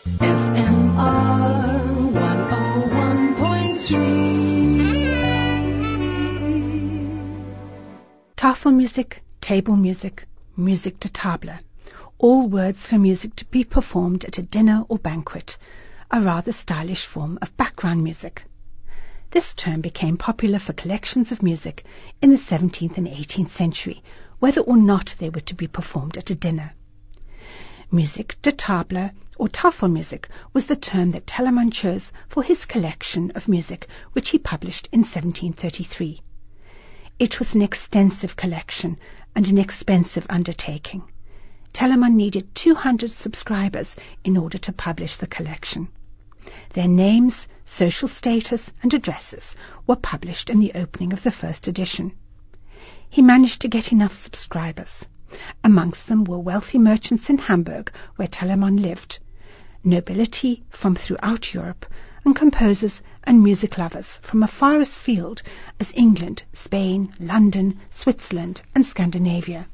FMR 101.3. Tafel music, table music, musique de table, all words for music to be performed at a dinner or banquet, a rather stylish form of background music. This term became popular for collections of music in the 17th and 18th century, whether or not they were to be performed at a dinner. Musique de table, or Tafel music, was the term that Telemann chose for his collection of music, which he published in 1733. It was an extensive collection and an expensive undertaking. Telemann needed 200 subscribers in order to publish the collection. Their names, social status, and addresses were published in the opening of the first edition. He managed to get enough subscribers. Amongst them were wealthy merchants in Hamburg, where Telemann lived, nobility from throughout Europe, and composers and music lovers from as far afield as England, Spain, London, Switzerland, and Scandinavia.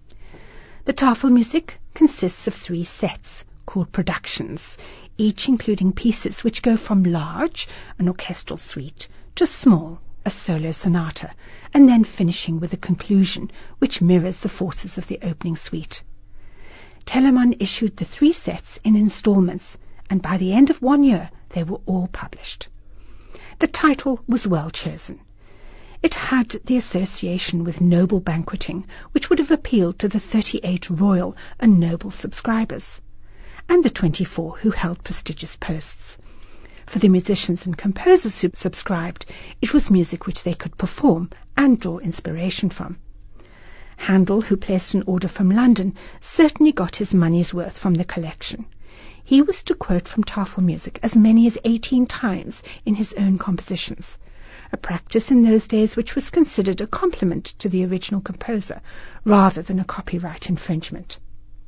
The Tafel music consists of 3 sets, called productions, each including pieces which go from large, an orchestral suite, to small, a solo sonata, and then finishing with a conclusion which mirrors the forces of the opening suite. Telemann issued the 3 sets in installments, and by the end of 1 year they were all published. The title was well chosen. It had the association with noble banqueting, which would have appealed to the 38 royal and noble subscribers, and the 24 who held prestigious posts. For the musicians and composers who subscribed, it was music which they could perform and draw inspiration from. Handel, who placed an order from London, certainly got his money's worth from the collection. He was to quote from Tafel music as many as 18 times in his own compositions, a practice in those days which was considered a compliment to the original composer rather than a copyright infringement.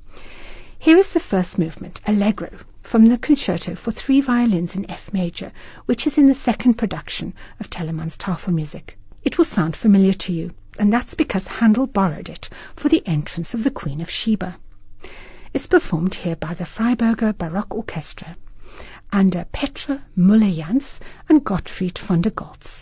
Here is the first movement, Allegro, from the concerto for 3 violins in F major, which is in the second production of Telemann's Tafel music. It will sound familiar to you, and that's because Handel borrowed it for the entrance of the Queen of Sheba. It's performed here by the Freiburger Baroque Orchestra under Petra Müller-Jans and Gottfried von der Goltz.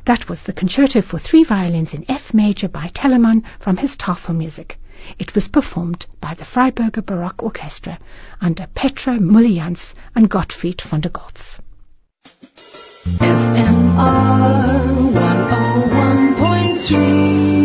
That was the Concerto for 3 violins in F major by Telemann from his Tafelmusik. It was performed by the Freiburger Baroque Orchestra under Petra Mullejans and Gottfried von der Goltz. FMR 101.3